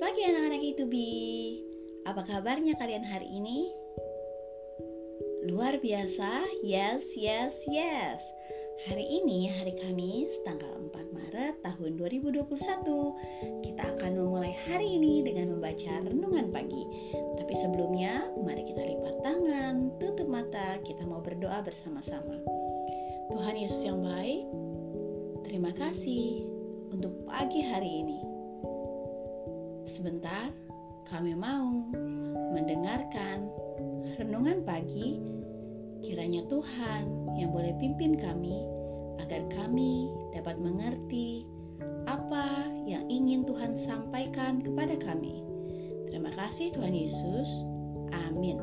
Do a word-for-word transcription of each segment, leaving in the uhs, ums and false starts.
pagi anak-anak I two B. Apa kabarnya kalian hari ini? Luar biasa, yes, yes, yes. Hari ini hari Kamis tanggal empat Maret tahun dua ribu dua puluh satu. Kita akan memulai hari ini dengan membaca renungan pagi. Tapi sebelumnya, mari kita lipat tangan, tutup mata, kita mau berdoa bersama-sama. Tuhan Yesus yang baik, terima kasih untuk pagi hari ini. Sebentar, kami mau mendengarkan renungan pagi. Kiranya Tuhan yang boleh pimpin kami agar kami dapat mengerti apa yang ingin Tuhan sampaikan kepada kami. Terima kasih Tuhan Yesus. Amin.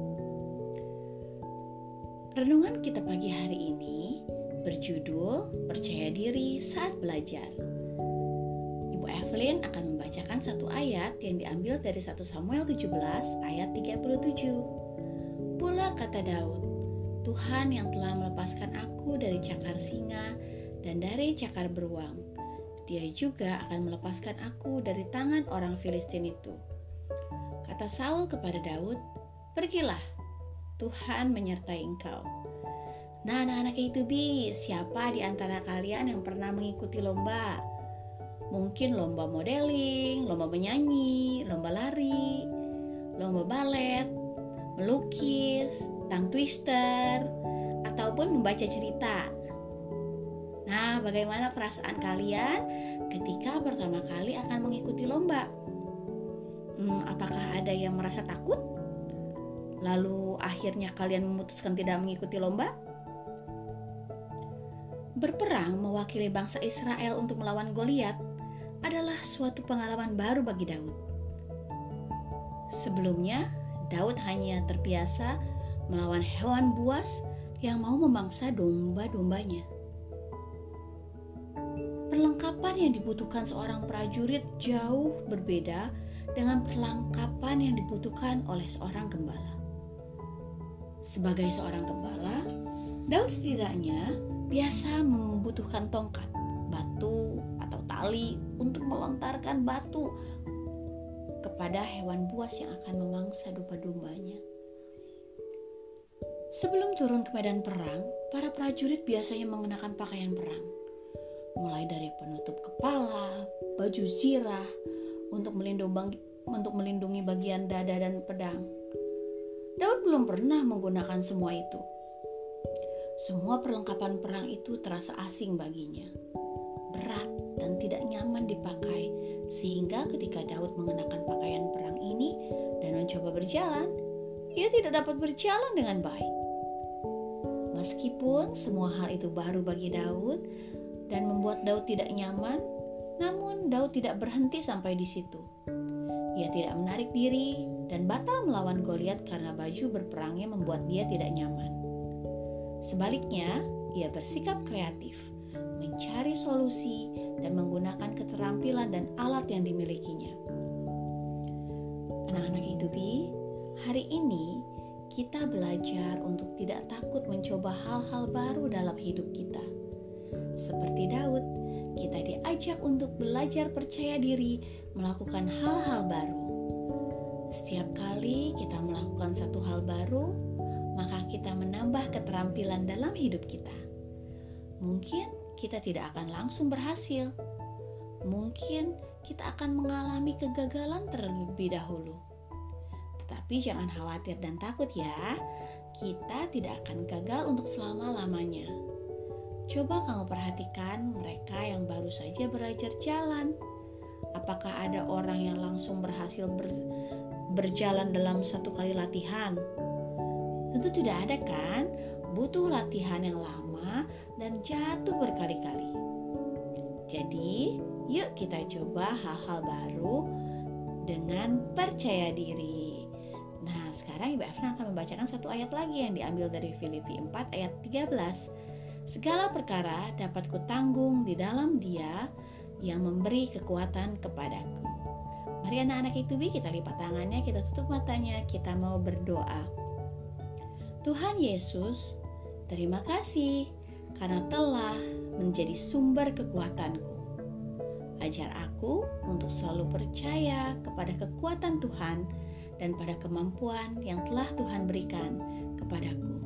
Renungan kita pagi hari ini berjudul Percaya Diri Saat Belajar. Ibu Evelyn akan membacakan satu ayat yang diambil dari satu Samuel tujuh belas ayat tiga puluh tujuh. Pula kata Daud, Tuhan yang telah melepaskan aku dari cakar singa dan dari cakar beruang, Dia juga akan melepaskan aku dari tangan orang Filistin itu. Kata Saul kepada Daud, pergilah, Tuhan menyertai engkau. Nah anak-anak I two B, siapa di antara kalian yang pernah mengikuti lomba? Mungkin lomba modeling, lomba menyanyi, lomba lari, lomba balet, melukis, tongue twister, ataupun membaca cerita. Nah, bagaimana perasaan kalian ketika pertama kali akan mengikuti lomba? Hmm, apakah ada yang merasa takut? Lalu akhirnya kalian memutuskan tidak mengikuti lomba? Berperang mewakili bangsa Israel untuk melawan Goliat adalah suatu pengalaman baru bagi Daud. Sebelumnya, Daud hanya terbiasa melawan hewan buas yang mau memangsa domba-dombanya. Perlengkapan yang dibutuhkan seorang prajurit jauh berbeda dengan perlengkapan yang dibutuhkan oleh seorang gembala. Sebagai seorang gembala, Daud setidaknya biasa membutuhkan tongkat, batu, atau tali untuk melontarkan batu kepada hewan buas yang akan memangsa domba-dombanya. Sebelum turun ke medan perang, para prajurit biasanya mengenakan pakaian perang, mulai dari penutup kepala, baju zirah untuk melindungi, untuk melindungi bagian dada dan pedang. Daud belum pernah menggunakan semua itu. Semua perlengkapan perang itu terasa asing baginya, berat dan tidak nyaman dipakai, sehingga ketika Daud mengenakan pakaian perang ini dan mencoba berjalan, ia tidak dapat berjalan dengan baik. Meskipun semua hal itu baru bagi Daud dan membuat Daud tidak nyaman, namun Daud tidak berhenti sampai di situ. Ia tidak menarik diri dan batal melawan Goliat karena baju berperangnya membuat dia tidak nyaman. Sebaliknya, ia bersikap kreatif, mencari solusi dan menggunakan keterampilan dan alat yang dimilikinya. Anak-anak I two B, hari ini kita belajar untuk tidak takut mencoba hal-hal baru dalam hidup kita. Seperti Daud, kita diajak untuk belajar percaya diri melakukan hal-hal baru. Setiap kali kita melakukan satu hal baru, maka kita menambah keterampilan dalam hidup kita. Mungkin kita tidak akan langsung berhasil. Mungkin kita akan mengalami kegagalan terlebih dahulu. Tetapi jangan khawatir dan takut ya. Kita tidak akan gagal untuk selama-lamanya. Coba kamu perhatikan mereka yang baru saja belajar jalan. Apakah ada orang yang langsung berhasil ber, berjalan dalam satu kali latihan? Tentu tidak ada kan? Butuh latihan yang lama dan jatuh berkali-kali. Jadi, yuk kita coba hal-hal baru dengan percaya diri. Nah, sekarang Ibu Evelyn akan membacakan satu ayat lagi yang diambil dari Filipi empat ayat tiga belas. Segala perkara dapat kutanggung di dalam Dia yang memberi kekuatan kepadaku. Mari anak-anak I two B, kita lipat tangannya, kita tutup matanya, kita mau berdoa. Tuhan Yesus, terima kasih karena telah menjadi sumber kekuatanku. Ajar aku untuk selalu percaya kepada kekuatan Tuhan dan pada kemampuan yang telah Tuhan berikan kepadaku.